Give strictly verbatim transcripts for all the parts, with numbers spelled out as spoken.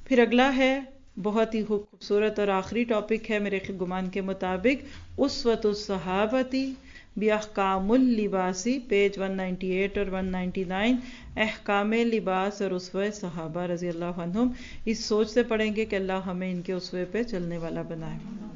پھر اگلا ہے بہت ہی خوبصورت اور آخری ٹاپک ہے میرے گمان کے مطابق، اسوۃ الصحابتی باحکام اللباسی، پیج ایک سو اٹھانوے اور ایک سو ننانوے، احکام لباس اور اسوہ صحابہ رضی اللہ عنہم۔ اس سوچ سے پڑھیں گے کہ اللہ ہمیں ان کے اسوے پہ چلنے والا بنائے۔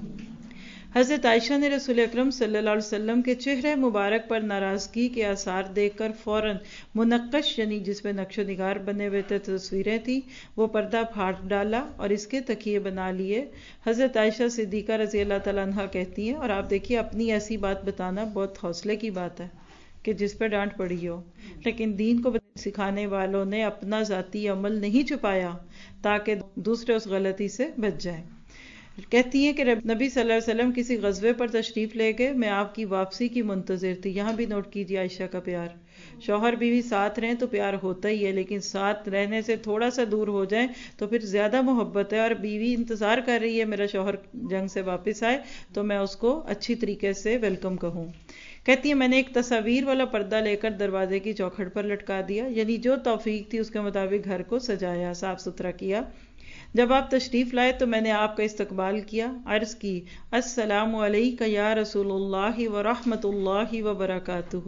حضرت عائشہ نے رسول اکرم صلی اللہ علیہ وسلم کے چہرے مبارک پر ناراضگی کے آثار دیکھ کر فوراً منقش، یعنی جس میں نقش و نگار بنے ہوئے تھے تصویریں تھیں، وہ پردہ پھاڑ ڈالا اور اس کے تکیے بنا لیے۔ حضرت عائشہ صدیقہ رضی اللہ تعالیٰ عنہ کہتی ہیں، اور آپ دیکھیے اپنی ایسی بات بتانا بہت حوصلے کی بات ہے کہ جس پہ ڈانٹ پڑی ہو، لیکن دین کو سکھانے والوں نے اپنا ذاتی عمل نہیں چھپایا تاکہ دوسرے اس غلطی سے بچ جائیں۔ کہتی ہیں کہ نبی صلی اللہ علیہ وسلم کسی غزوے پر تشریف لے گئے، میں آپ کی واپسی کی منتظر تھی۔ یہاں بھی نوٹ کیجیے عائشہ کا پیار، شوہر بیوی ساتھ رہیں تو پیار ہوتا ہی ہے، لیکن ساتھ رہنے سے تھوڑا سا دور ہو جائیں تو پھر زیادہ محبت ہے، اور بیوی انتظار کر رہی ہے میرا شوہر جنگ سے واپس آئے تو میں اس کو اچھی طریقے سے ویلکم کہوں۔ کہتی ہے میں نے ایک تصاویر والا پردہ لے کر دروازے کی چوکھٹ پر لٹکا دیا، یعنی جو توفیق تھی اس کے مطابق گھر کو سجایا، صاف ستھرا کیا۔ جب آپ تشریف لائے تو میں نے آپ کا استقبال کیا، عرض کی السلام علیک یا رسول اللہ ورحمۃ اللہ وبرکاتہ۔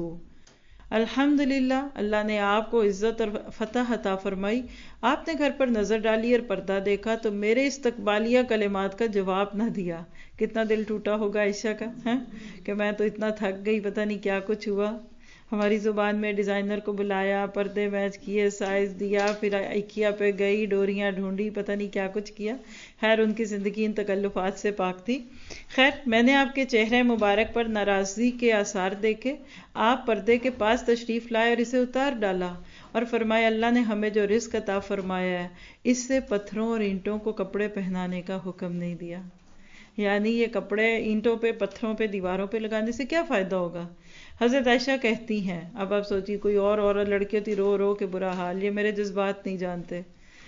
الحمدللہ، اللہ نے آپ کو عزت اور فتح عطا فرمائی۔ آپ نے گھر پر نظر ڈالی اور پردہ دیکھا تو میرے استقبالیہ کلمات کا جواب نہ دیا۔ کتنا دل ٹوٹا ہوگا عائشہ کا، ہے کہ میں تو اتنا تھک گئی، پتہ نہیں کیا کچھ ہوا۔ ہماری زبان میں ڈیزائنر کو بلایا، پردے میچ کیے، سائز دیا، پھر ایکیا پہ گئی، ڈوریاں ڈھونڈی، پتہ نہیں کیا کچھ کیا۔ خیر ان کی زندگی ان تکلفات سے پاک تھی۔ خیر میں نے آپ کے چہرے مبارک پر ناراضگی کے آثار دیکھے، آپ پردے کے پاس تشریف لائے اور اسے اتار ڈالا اور فرمایا اللہ نے ہمیں جو رزق عطا فرمایا ہے اس سے پتھروں اور اینٹوں کو کپڑے پہنانے کا حکم نہیں دیا۔ یعنی یہ کپڑے اینٹوں پہ، پتھروں پہ، دیواروں پہ لگانے سے کیا فائدہ ہوگا؟ حضرت عائشہ کہتی ہیں، اب آپ سوچیے کوئی اور عورت لڑکی ہوتی رو رو کے برا حال، یہ میرے جذبات نہیں جانتے۔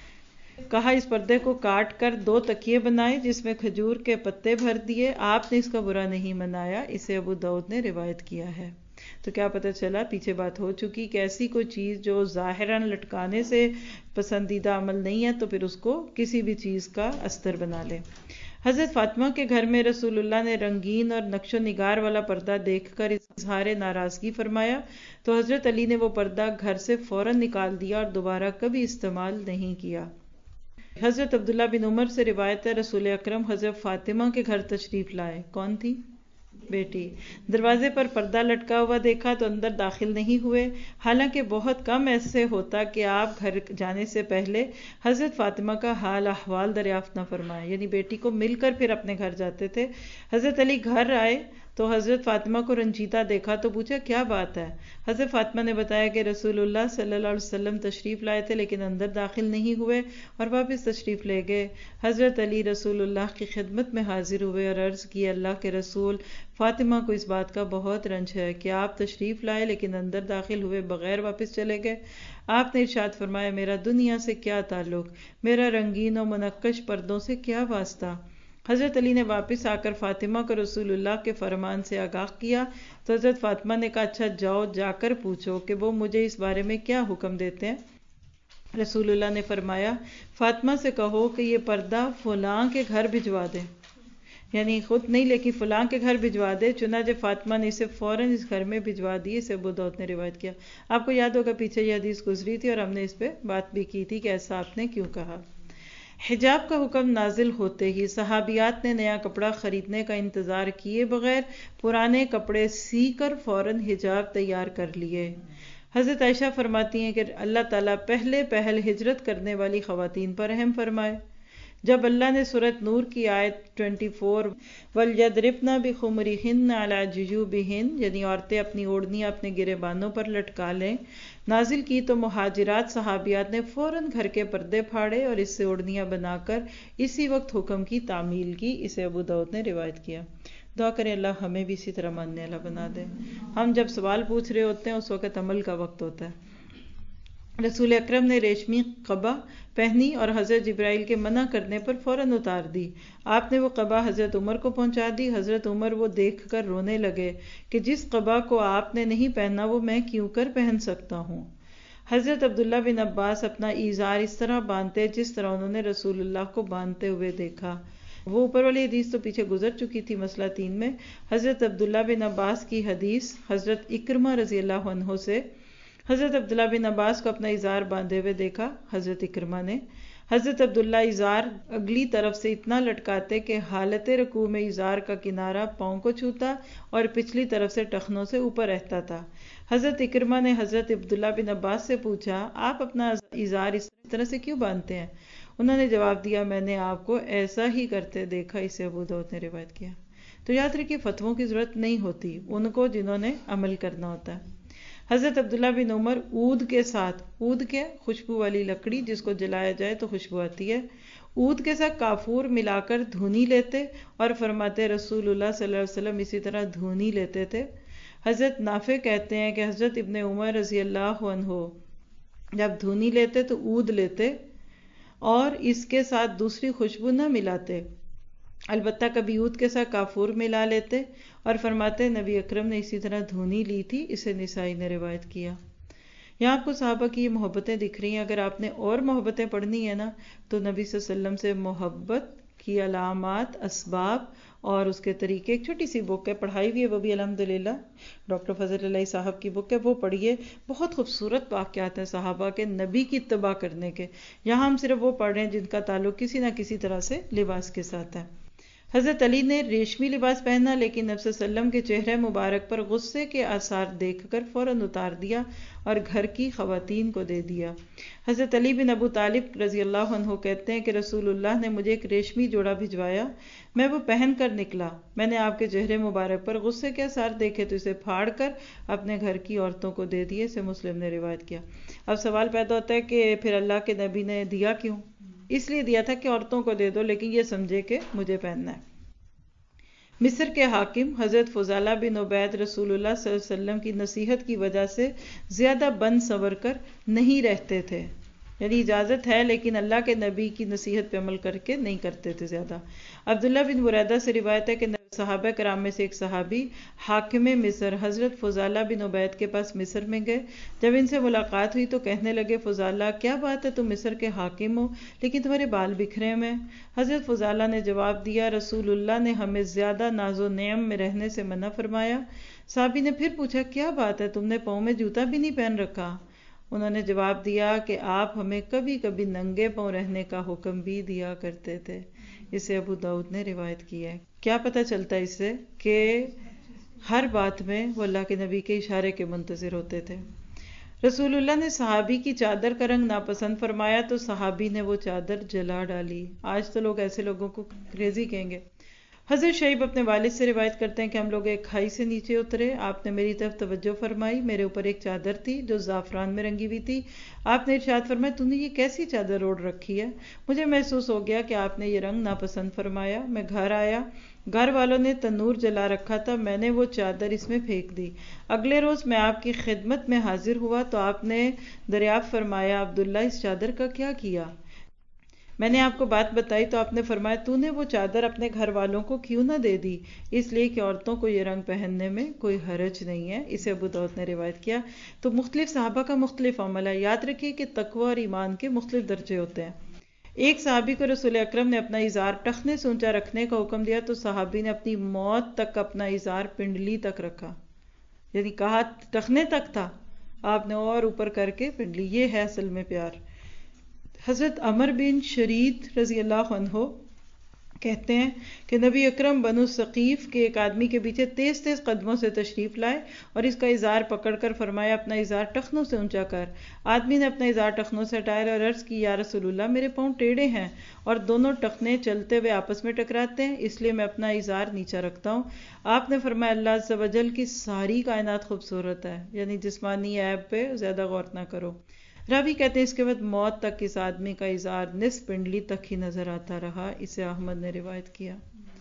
کہا اس پردے کو کاٹ کر دو تکیے بنائے جس میں کھجور کے پتے بھر دیے، آپ نے اس کا برا نہیں منایا۔ اسے ابو داؤد نے روایت کیا ہے۔ تو کیا پتہ چلا، پیچھے بات ہو چکی کہ ایسی کوئی چیز جو ظاہراً لٹکانے سے پسندیدہ عمل نہیں ہے تو پھر اس کو کسی بھی چیز کا استر بنا لے۔ حضرت فاطمہ کے گھر میں رسول اللہ نے رنگین اور نقش و نگار والا پردہ دیکھ کر اظہار ناراضگی فرمایا تو حضرت علی نے وہ پردہ گھر سے فوراً نکال دیا اور دوبارہ کبھی استعمال نہیں کیا۔ حضرت عبداللہ بن عمر سے روایت ہے رسول اکرم حضرت فاطمہ کے گھر تشریف لائے، کون تھی؟ بیٹی۔ دروازے پر پردہ لٹکا ہوا دیکھا تو اندر داخل نہیں ہوئے، حالانکہ بہت کم ایسے ہوتا کہ آپ گھر جانے سے پہلے حضرت فاطمہ کا حال احوال دریافت نہ فرمائیں، یعنی بیٹی کو مل کر پھر اپنے گھر جاتے تھے۔ حضرت علی گھر آئے تو حضرت فاطمہ کو رنجیدہ دیکھا تو پوچھا کیا بات ہے؟ حضرت فاطمہ نے بتایا کہ رسول اللہ صلی اللہ علیہ وسلم تشریف لائے تھے لیکن اندر داخل نہیں ہوئے اور واپس تشریف لے گئے۔ حضرت علی رسول اللہ کی خدمت میں حاضر ہوئے اور عرض کی اللہ کے رسول، فاطمہ کو اس بات کا بہت رنج ہے کہ آپ تشریف لائے لیکن اندر داخل ہوئے بغیر واپس چلے گئے۔ آپ نے ارشاد فرمایا میرا دنیا سے کیا تعلق، میرا رنگین و منقش پردوں سے کیا واسطہ؟ حضرت علی نے واپس آ کر فاطمہ کو رسول اللہ کے فرمان سے آگاہ کیا تو حضرت فاطمہ نے کہا اچھا جاؤ جا کر پوچھو کہ وہ مجھے اس بارے میں کیا حکم دیتے ہیں۔ رسول اللہ نے فرمایا فاطمہ سے کہو کہ یہ پردہ فلاں کے گھر بھجوا دے، یعنی خود نہیں لیکن فلاں کے گھر بھجوا دے۔ چنانچہ فاطمہ نے اسے فوراً اس گھر میں بھجوا دی۔ اسے ابو داؤد نے روایت کیا۔ آپ کو یاد ہوگا پیچھے یہ حدیث گزری تھی اور ہم نے اس پہ بات بھی کی تھی کہ ایسا آپ نے کیوں کہا۔ حجاب کا حکم نازل ہوتے ہی صحابیات نے نیا کپڑا خریدنے کا انتظار کیے بغیر پرانے کپڑے سی کر فوراً حجاب تیار کر لیے۔ حضرت عائشہ فرماتی ہیں کہ اللہ تعالیٰ پہلے پہل ہجرت کرنے والی خواتین پر رحم فرمائے۔ جب اللہ نے سورۃ نور کی آیت چوبیس وَلْيَضْرِبْنَ بِخُمُرِهِنَّ عَلَى جُيُوبِهِنَّ، یعنی عورتیں اپنی اوڑھنیاں اپنے گریبانوں پر لٹکا لیں، نازل کی تو مہاجرات صحابیات نے فوراً گھر کے پردے پھاڑے اور اس سے اوڑھنیاں بنا کر اسی وقت حکم کی تعمیل کی۔ اسے ابو داؤد نے روایت کیا۔ دعا کریں اللہ ہمیں بھی اسی طرح ماننے والا بنا دے۔ ہم جب سوال پوچھ رہے ہوتے ہیں اس وقت عمل کا وقت ہوتا ہے۔ رسول اکرم نے ریشمی قبا پہنی اور حضرت جبرائیل کے منع کرنے پر فوراً اتار دی۔ آپ نے وہ قبا حضرت عمر کو پہنچا دی۔ حضرت عمر وہ دیکھ کر رونے لگے کہ جس قبا کو آپ نے نہیں پہنا وہ میں کیوں کر پہن سکتا ہوں۔ حضرت عبداللہ بن عباس اپنا ایزار اس طرح باندھتے جس طرح انہوں نے رسول اللہ کو باندھتے ہوئے دیکھا. وہ اوپر والی حدیث تو پیچھے گزر چکی تھی مسئلہ تین میں. حضرت عبداللہ بن عباس کی حدیث حضرت اکرمہ رضی اللہ عنہ سے. حضرت عبداللہ بن عباس کو اپنا ایزار باندھے ہوئے دیکھا حضرت اکرمہ نے. حضرت عبداللہ ایزار اگلی طرف سے اتنا لٹکاتے کہ حالت رکوع میں ایزار کا کنارہ پاؤں کو چھوتا اور پچھلی طرف سے ٹخنوں سے اوپر رہتا تھا. حضرت اکرمہ نے حضرت عبداللہ بن عباس سے پوچھا آپ اپنا ایزار اس طرح سے کیوں باندھتے ہیں؟ انہوں نے جواب دیا میں نے آپ کو ایسا ہی کرتے دیکھا. اسے ابو داؤد نے روایت کیا. تو یاد رکھیے فتووں کی ضرورت نہیں ہوتی ان کو جنہوں نے عمل کرنا ہوتا ہے. حضرت عبداللہ بن عمر عود کے ساتھ، عود کیا خوشبو والی لکڑی جس کو جلایا جائے تو خوشبو آتی ہے، عود کے ساتھ کافور ملا کر دھونی لیتے اور فرماتے رسول اللہ صلی اللہ علیہ وسلم اسی طرح دھونی لیتے تھے. حضرت نافع کہتے ہیں کہ حضرت ابن عمر رضی اللہ عنہ جب دھونی لیتے تو عود لیتے اور اس کے ساتھ دوسری خوشبو نہ ملاتے، البتہ کبھی عود کے ساتھ کافور ملا لیتے اور فرماتے نبی اکرم نے اسی طرح دھونی لی تھی. اسے نسائی نے روایت کیا. یہاں آپ کو صحابہ کی یہ محبتیں دکھ رہی ہیں. اگر آپ نے اور محبتیں پڑھنی ہیں نا تو نبی صلی اللہ علیہ وسلم سے محبت کی علامات، اسباب اور اس کے طریقے، ایک چھوٹی سی بک ہے پڑھائی ہوئی ہے وہ بھی الحمدللہ، ڈاکٹر فضل اللہ صاحب کی بک ہے، وہ پڑھیے. بہت خوبصورت واقعات ہیں صحابہ کے نبی کی اتباع کرنے کے. یہاں ہم صرف وہ پڑھ رہے ہیں جن کا تعلق کسی نہ کسی طرح سے لباس کے ساتھ ہے. حضرت علی نے ریشمی لباس پہنا لیکن نبی صلی اللہ علیہ وسلم کے چہرے مبارک پر غصے کے آثار دیکھ کر فوراً اتار دیا اور گھر کی خواتین کو دے دیا. حضرت علی بن ابو طالب رضی اللہ عنہ کہتے ہیں کہ رسول اللہ نے مجھے ایک ریشمی جوڑا بھجوایا، میں وہ پہن کر نکلا. میں نے آپ کے چہرے مبارک پر غصے کے آثار دیکھے تو اسے پھاڑ کر اپنے گھر کی عورتوں کو دے دیے. اسے مسلم نے روایت کیا. اب سوال پیدا ہوتا ہے کہ پھر اللہ کے نبی نے دیا کیوں؟ اس لیے دیا تھا کہ عورتوں کو دے دو لیکن یہ سمجھے کہ مجھے پہننا ہے. مصر کے حاکم حضرت فضالہ بن عبید رسول اللہ صلی اللہ علیہ وسلم کی نصیحت کی وجہ سے زیادہ بن سنور کر نہیں رہتے تھے، یعنی اجازت ہے لیکن اللہ کے نبی کی نصیحت پہ عمل کر کے نہیں کرتے تھے زیادہ. عبداللہ بن بریدہ سے روایت ہے کہ صحابہ کرام میں سے ایک صحابی حاکم مصر حضرت فضالہ بن عبید کے پاس مصر میں گئے. جب ان سے ملاقات ہوئی تو کہنے لگے فضالہ کیا بات ہے تم مصر کے حاکم ہو لیکن تمہارے بال بکھرے ہوئے. حضرت فضالہ نے جواب دیا رسول اللہ نے ہمیں زیادہ ناز و نعم میں رہنے سے منع فرمایا. صحابی نے پھر پوچھا کیا بات ہے تم نے پاؤں میں جوتا بھی نہیں پہن رکھا؟ انہوں نے جواب دیا کہ آپ ہمیں کبھی کبھی ننگے پاؤں رہنے کا حکم بھی دیا کرتے تھے. اسے ابو داؤد نے روایت کی ہے. کیا پتہ چلتا ہے اس سے کہ ہر بات میں وہ اللہ کے نبی کے اشارے کے منتظر ہوتے تھے. رسول اللہ نے صحابی کی چادر کا رنگ ناپسند فرمایا تو صحابی نے وہ چادر جلا ڈالی. آج تو لوگ ایسے لوگوں کو کریزی کہیں گے. حضرت شعیب اپنے والد سے روایت کرتے ہیں کہ ہم لوگ ایک کھائی سے نیچے اترے، آپ نے میری طرف توجہ فرمائی، میرے اوپر ایک چادر تھی جو زعفران میں رنگی ہوئی تھی. آپ نے ارشاد فرمایا تو نے یہ کیسی چادر اوڑھ رکھی ہے؟ مجھے محسوس ہو گیا کہ آپ نے یہ رنگ ناپسند فرمایا. میں گھر آیا، گھر والوں نے تنور جلا رکھا تھا، میں نے وہ چادر اس میں پھینک دی. اگلے روز میں آپ کی خدمت میں حاضر ہوا تو آپ نے دریافت فرمایا عبداللہ اس چادر کا کیا کیا؟ میں نے آپ کو بات بتائی تو آپ نے فرمایا تو نے وہ چادر اپنے گھر والوں کو کیوں نہ دے دی؟ اس لیے کہ عورتوں کو یہ رنگ پہننے میں کوئی حرج نہیں ہے. اسے ابو داؤد نے روایت کیا. تو مختلف صحابہ کا مختلف عمل ہے. یاد رکھیے کہ تقوی اور ایمان کے مختلف درجے ہوتے ہیں. ایک صحابی کو رسول اکرم نے اپنا ازار ٹخنے سے اونچا رکھنے کا حکم دیا تو صحابی نے اپنی موت تک اپنا ازار پنڈلی تک رکھا، یعنی کہا ٹخنے تک تھا، آپ نے اور اوپر کر کے پنڈلی. یہ ہے اصل میں پیار. حضرت عمر بن شرید رضی اللہ عنہ کہتے ہیں کہ نبی اکرم بنو ثقیف کے ایک آدمی کے پیچھے تیز تیز قدموں سے تشریف لائے اور اس کا ازار پکڑ کر فرمایا اپنا ازار ٹخنوں سے اونچا کر. آدمی نے اپنا ازار ٹخنوں سے ہٹایا اور عرض کی یا رسول اللہ میرے پاؤں ٹیڑھے ہیں اور دونوں ٹخنے چلتے ہوئے آپس میں ٹکراتے ہیں اس لیے میں اپنا ازار نیچا رکھتا ہوں. آپ نے فرمایا اللہ عز و جل کی ساری کائنات خوبصورت ہے، یعنی جسمانی عیب پہ زیادہ غور نہ کرو. راوی کہتے ہیں اس کے بعد موت تک اس آدمی کا ازار نصف پنڈلی تک ہی نظر آتا رہا. اسے احمد نے روایت کیا.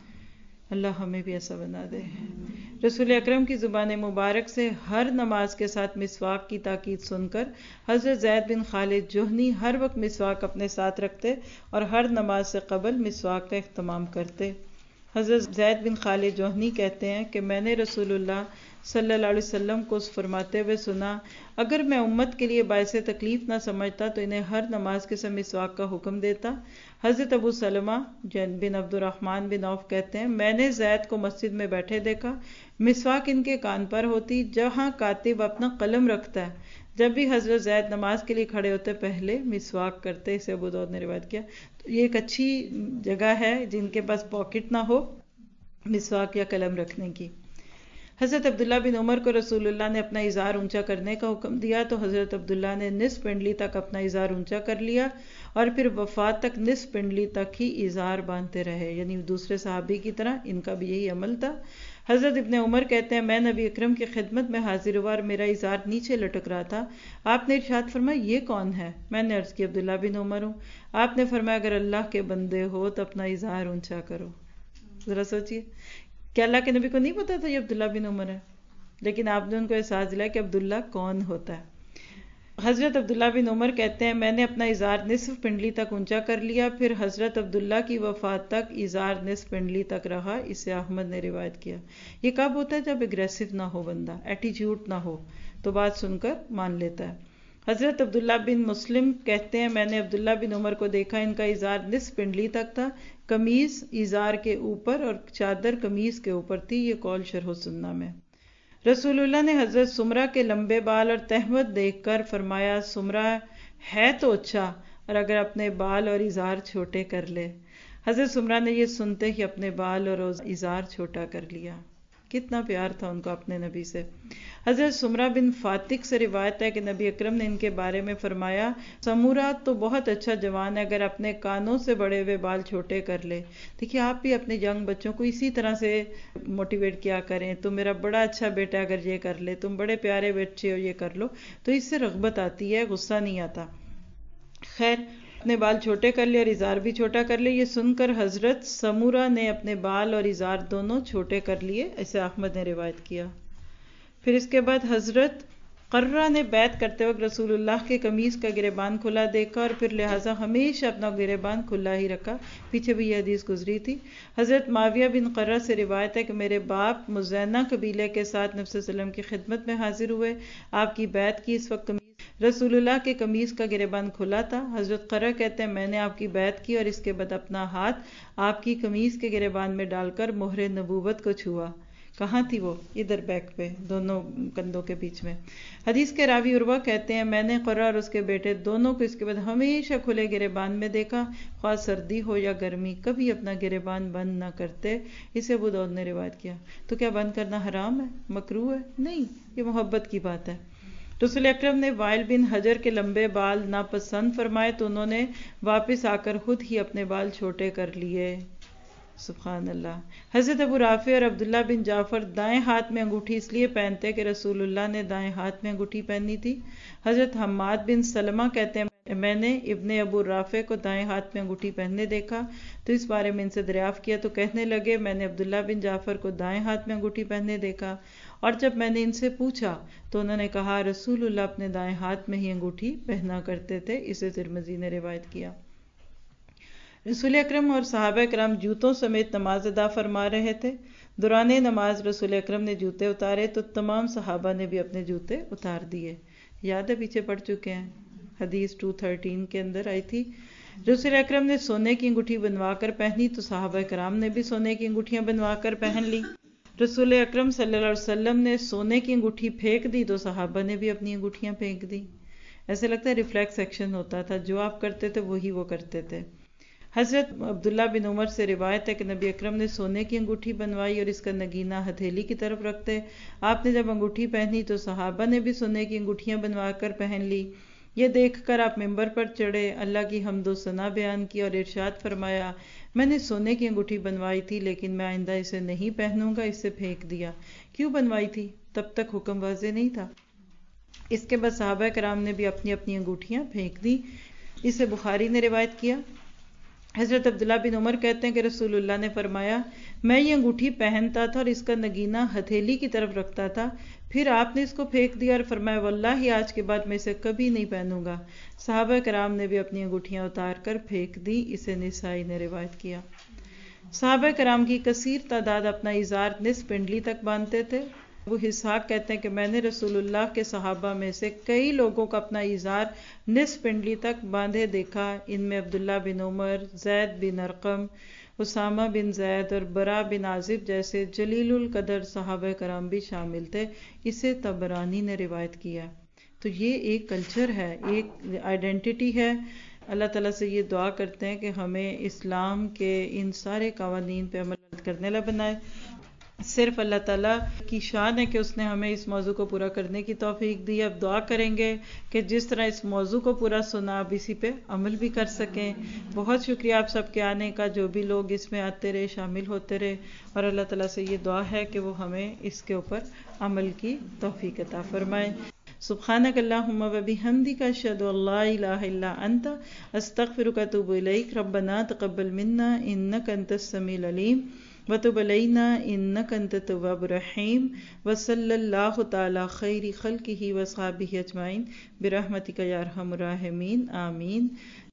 اللہ ہمیں بھی ایسا بنا دے. رسول اکرم کی زبان مبارک سے ہر نماز کے ساتھ مسواک کی تاکید سن کر حضرت زید بن خالد جوہنی ہر وقت مسواک اپنے ساتھ رکھتے اور ہر نماز سے قبل مسواک کا اہتمام کرتے. حضرت زید بن خالد جوہنی کہتے ہیں کہ میں نے رسول اللہ صلی اللہ علیہ وسلم کو فرماتے ہوئے سنا، اگر میں امت کے لیے باعث تکلیف نہ سمجھتا تو انہیں ہر نماز کے سمے مسواک کا حکم دیتا۔ حضرت ابو سلمہ بن عبد الرحمن بن عوف کہتے ہیں، میں نے زید کو مسجد میں بیٹھے دیکھا، مسواک ان کے کان پر ہوتی جہاں کاتب اپنا قلم رکھتا ہے۔ جب بھی حضرت زید نماز کے لیے کھڑے ہوتے پہلے مسواک کرتے، اسے ابو داؤد نے روایت کیا۔ تو یہ ایک اچھی جگہ ہے جن کے پاس پاکٹ نہ ہو مسواک یا قلم رکھنے کی۔ حضرت عبداللہ بن عمر کو رسول اللہ نے اپنا ازار اونچا کرنے کا حکم دیا تو حضرت عبداللہ نے نصف پنڈلی تک اپنا ازار اونچا کر لیا اور پھر وفات تک نصف پنڈلی تک ہی ازار باندھتے رہے، یعنی دوسرے صحابی کی طرح ان کا بھی یہی عمل تھا۔ حضرت ابن عمر کہتے ہیں، میں نبی اکرم کی خدمت میں حاضر ہوا اور میرا ازار نیچے لٹک رہا تھا۔ آپ نے ارشاد فرمایا، یہ کون ہے؟ میں نے عرض کی، عبداللہ بن عمر ہوں۔ آپ نے فرمایا، اگر اللہ کے بندے ہو تو اپنا ازار اونچا کرو۔ ذرا سوچئے کہ اللہ کے نبی کو نہیں پتا تھا یہ عبداللہ بن عمر ہے، لیکن آپ نے ان کو احساس دلایا کہ عبداللہ کون ہوتا ہے۔ حضرت عبداللہ بن عمر کہتے ہیں، میں نے اپنا ازار نصف پنڈلی تک اونچا کر لیا، پھر حضرت عبداللہ کی وفات تک ازار نصف پنڈلی تک رہا۔ اسے احمد نے روایت کیا۔ یہ کب ہوتا ہے؟ جب اگریسو نہ ہو بندہ، ایٹیٹیوڈ نہ ہو تو بات سن کر مان لیتا ہے۔ حضرت عبداللہ بن مسلم کہتے ہیں، میں نے عبداللہ بن عمر کو دیکھا، ان کا ازار نصف پنڈلی تک تھا، قمیص ازار کے اوپر اور چادر قمیص کے اوپر تھی۔ یہ قول شرح السنہ میں۔ رسول اللہ نے حضرت سمرہ کے لمبے بال اور تہمت دیکھ کر فرمایا، سمرہ ہے تو اچھا، اور اگر اپنے بال اور ازار چھوٹے کر لے۔ حضرت سمرہ نے یہ سنتے ہی اپنے بال اور ازار چھوٹا کر لیا۔ کتنا پیار تھا ان کو اپنے نبی سے۔ حضرت سمرہ بن فاتق سے روایت ہے کہ نبی اکرم نے ان کے بارے میں فرمایا، سمورہ تو بہت اچھا جوان ہے اگر اپنے کانوں سے بڑے ہوئے بال چھوٹے کر لے۔ دیکھیے آپ بھی اپنے ینگ بچوں کو اسی طرح سے موٹیویٹ کیا کریں، تم میرا بڑا اچھا بیٹا اگر یہ کر لے، تم بڑے پیارے بچے ہو یہ کر لو، تو اس سے رغبت آتی ہے، غصہ نہیں آتا۔ خیر، اپنے بال چھوٹے کر لے اور ازار بھی چھوٹا کر لے۔ یہ سن کر حضرت سمورہ نے اپنے بال اور ازار دونوں چھوٹے کر لیے، اسے احمد نے روایت کیا۔ پھر اس کے بعد حضرت قرہ نے بیعت کرتے وقت رسول اللہ کے قمیص کا گریبان کھلا دیکھا اور پھر لہٰذا ہمیشہ اپنا گریبان کھلا ہی رکھا۔ پیچھے بھی یہ حدیث گزری تھی۔ حضرت معاویہ بن قرہ سے روایت ہے کہ میرے باپ مزینہ قبیلے کے ساتھ نبی صلی اللہ علیہ وسلم کی خدمت میں حاضر ہوئے، آپ کی بیعت کی۔ اس وقت رسول اللہ کے قمیص کا گریبان کھلا تھا۔ حضرت قرہ کہتے ہیں، میں نے آپ کی بیعت کی اور اس کے بعد اپنا ہاتھ آپ کی قمیص کے گریبان میں ڈال کر مہر نبوت کو چھوا۔ کہاں تھی وہ؟ ادھر بیک پہ، دونوں کندھوں کے بیچ میں۔ حدیث کے راوی عروہ کہتے ہیں، میں نے قرہ اور اس کے بیٹے دونوں کو اس کے بعد ہمیشہ کھلے گریبان میں دیکھا، خواہ سردی ہو یا گرمی، کبھی اپنا گریبان بند نہ کرتے۔ اسے ابو داؤد نے روایت کیا۔ تو کیا بند کرنا حرام ہے، مکروہ ہے؟ نہیں، یہ محبت کی بات ہے۔ رسول اکرم نے وائل بن حجر کے لمبے بال ناپسند فرمائے تو انہوں نے واپس آ کر خود ہی اپنے بال چھوٹے کر لیے۔ سبحان اللہ۔ حضرت ابو رافع اور عبداللہ بن جعفر دائیں ہاتھ میں انگوٹھی اس لیے پہنتے کہ رسول اللہ نے دائیں ہاتھ میں انگوٹھی پہنی تھی۔ حضرت حماد بن سلمہ کہتے ہیں، میں نے ابن ابو رافع کو دائیں ہاتھ میں انگوٹھی پہننے دیکھا تو اس بارے میں ان سے دریافت کیا تو کہنے لگے، میں نے عبداللہ بن جعفر کو دائیں ہاتھ میں انگوٹھی پہننے دیکھا، اور جب میں نے ان سے پوچھا تو انہوں نے کہا رسول اللہ اپنے دائیں ہاتھ میں ہی انگوٹھی پہنا کرتے تھے۔ اسے ترمذی نے روایت کیا۔ رسول اکرم اور صحابہ کرام جوتوں سمیت نماز ادا فرما رہے تھے۔ دوران نماز رسول اکرم نے جوتے اتارے تو تمام صحابہ نے بھی اپنے جوتے اتار دیے۔ یاد ہے، پیچھے پڑھ چکے ہیں، حدیث دو سو تیرہ کے اندر آئی تھی۔ رسول اکرم نے سونے کی انگوٹھی بنوا کر پہنی تو صحابہ کرام نے بھی سونے کی انگوٹھیاں بنوا کر پہن لی۔ رسول اکرم صلی اللہ علیہ وسلم نے سونے کی انگوٹھی پھینک دی تو صحابہ نے بھی اپنی انگوٹھیاں پھینک دی۔ ایسے لگتا ہے ریفلیکس ایکشن ہوتا تھا، جو آپ کرتے تھے وہی وہ کرتے تھے۔ حضرت عبداللہ بن عمر سے روایت ہے کہ نبی اکرم نے سونے کی انگوٹھی بنوائی اور اس کا نگینہ ہتھیلی کی طرف رکھتے۔ آپ نے جب انگوٹھی پہنی تو صحابہ نے بھی سونے کی انگوٹھیاں بنوا کر پہن لی۔ یہ دیکھ کر آپ ممبر پر چڑھے، اللہ کی حمد و ثنا بیان کی اور ارشاد فرمایا، میں نے سونے کی انگوٹھی بنوائی تھی لیکن میں آئندہ اسے نہیں پہنوں گا، اسے پھینک دیا۔ کیوں بنوائی تھی؟ تب تک حکم واضح نہیں تھا۔ اس کے بعد صحابہ کرام نے بھی اپنی اپنی انگوٹھیاں پھینک دی۔ اسے بخاری نے روایت کیا۔ حضرت عبداللہ بن عمر کہتے ہیں کہ رسول اللہ نے فرمایا، میں یہ انگوٹھی پہنتا تھا اور اس کا نگینہ ہتھیلی کی طرف رکھتا تھا، پھر آپ نے اس کو پھینک دیا اور فرمایا، واللہ آج کے بعد میں اسے کبھی نہیں پہنوں گا۔ صحابہ کرام نے بھی اپنی انگوٹھیاں اتار کر پھینک دی۔ اسے نسائی نے روایت کیا۔ صحابہ کرام کی کثیر تعداد اپنا ازار نصف پنڈلی تک باندھتے تھے۔ ابو اسحاق کہتے ہیں کہ میں نے رسول اللہ کے صحابہ میں سے کئی لوگوں کو اپنا ازار نصف پنڈلی تک باندھے دیکھا، ان میں عبداللہ بن عمر، زید بن ارقم، اسامہ بن زید اور برا بن عازب جیسے جلیل القدر صحابہ کرام بھی شامل تھے۔ اسے طبرانی نے روایت کیا۔ تو یہ ایک کلچر ہے، ایک آئیڈینٹی ہے۔ اللہ تعالیٰ سے یہ دعا کرتے ہیں کہ ہمیں اسلام کے ان سارے قوانین پہ عمل کرنے والا بنائے۔ صرف اللہ تعالیٰ کی شان ہے کہ اس نے ہمیں اس موضوع کو پورا کرنے کی توفیق دی۔ اب دعا کریں گے کہ جس طرح اس موضوع کو پورا سنا اب اسی پہ عمل بھی کر سکیں۔ بہت شکریہ آپ سب کے آنے کا، جو بھی لوگ اس میں آتے رہے، شامل ہوتے رہے، اور اللہ تعالیٰ سے یہ دعا ہے کہ وہ ہمیں اس کے اوپر عمل کی توفیق عطا فرمائے۔ سبحانک اللہم و بحمدک اشہد ان لا الہ الا انت استغفرک و اتوب الیک۔ ربنا تقبل منا انک انت السمیع العلیم وتب علینا انک انت التواب الرحیم وصلی اللہ تعالی خیر خلقہ واصحابہ اجمعین برحمتک یا ارحم الراحمین آمین۔